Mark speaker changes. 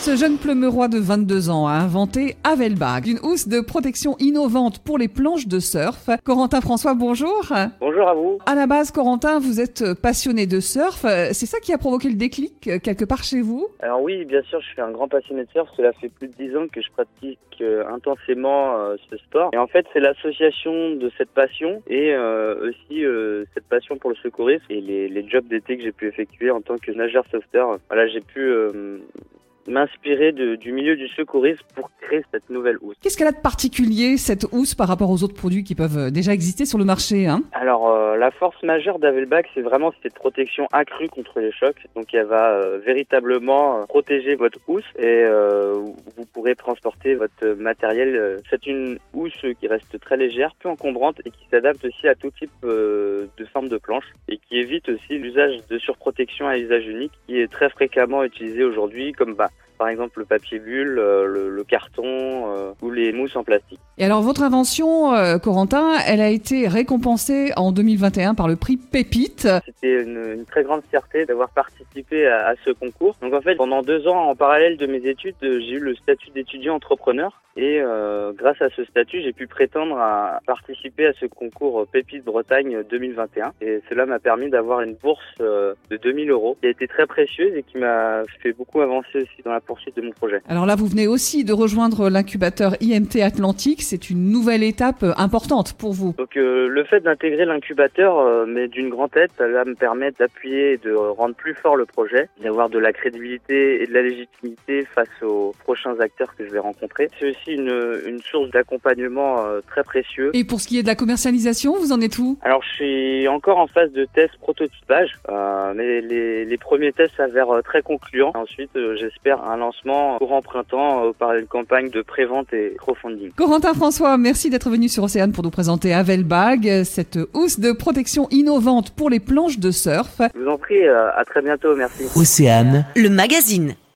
Speaker 1: Ce jeune pleumerois de 22 ans a inventé Havelbag, une housse de protection innovante pour les planches de surf. Corentin François, bonjour.
Speaker 2: Bonjour à vous.
Speaker 1: À la base, Corentin, vous êtes passionné de surf. C'est ça qui a provoqué le déclic quelque part chez vous?
Speaker 2: Alors oui, bien sûr, je suis un grand passionné de surf. Cela fait plus de 10 ans que je pratique intensément ce sport. Et en fait, c'est l'association de cette passion et aussi cette passion pour le secourisme et les jobs d'été que j'ai pu effectuer en tant que nageur sauveteur. Voilà, j'ai pu m'inspirer du milieu du secourisme pour créer cette nouvelle housse.
Speaker 1: Qu'est-ce qu'elle a de particulier, cette housse, par rapport aux autres produits qui peuvent déjà exister sur le marché, hein?
Speaker 2: Alors, la force majeure d'Havelbag, c'est vraiment cette protection accrue contre les chocs. Donc, elle va véritablement protéger votre housse et vous pourrez transporter votre matériel. C'est une housse qui reste très légère, peu encombrante et qui s'adapte aussi à tout type de forme de planche et qui évite aussi l'usage de surprotection à usage unique qui est très fréquemment utilisé aujourd'hui, comme par exemple le papier bulle, le carton ou les mousses en plastique.
Speaker 1: Et alors votre invention, Corentin, elle a été récompensée en 2021 par le prix Pépite.
Speaker 2: C'était une très grande fierté d'avoir participé à ce concours. Donc en fait, pendant 2 ans, en parallèle de mes études, j'ai eu le statut d'étudiant entrepreneur. Et grâce à ce statut, j'ai pu prétendre à participer à ce concours Pépite Bretagne 2021. Et cela m'a permis d'avoir une bourse de 2000 € qui a été très précieuse et qui m'a fait beaucoup avancer aussi dans la poursuite de mon projet.
Speaker 1: Alors là, vous venez aussi de rejoindre l'incubateur IMT Atlantique. C'est une nouvelle étape importante pour vous.
Speaker 2: Donc le fait d'intégrer l'incubateur, mais d'une grande aide, ça va me permettre d'appuyer et de rendre plus fort le projet, d'avoir de la crédibilité et de la légitimité face aux prochains acteurs que je vais rencontrer. C'est aussi une source d'accompagnement très précieux.
Speaker 1: Et pour ce qui est de la commercialisation, vous en êtes où? Alors
Speaker 2: je suis encore en phase de test prototypage, mais les premiers tests s'avèrent très concluants. Ensuite, j'espère un lancement courant printemps par une campagne de pré-vente et crowdfunding.
Speaker 1: Corentin François, merci d'être venu sur Océane pour nous présenter Havelbag, cette housse de protection innovante pour les planches de surf.
Speaker 2: Je vous en prie, à très bientôt, merci.
Speaker 3: Océane,
Speaker 4: le magazine.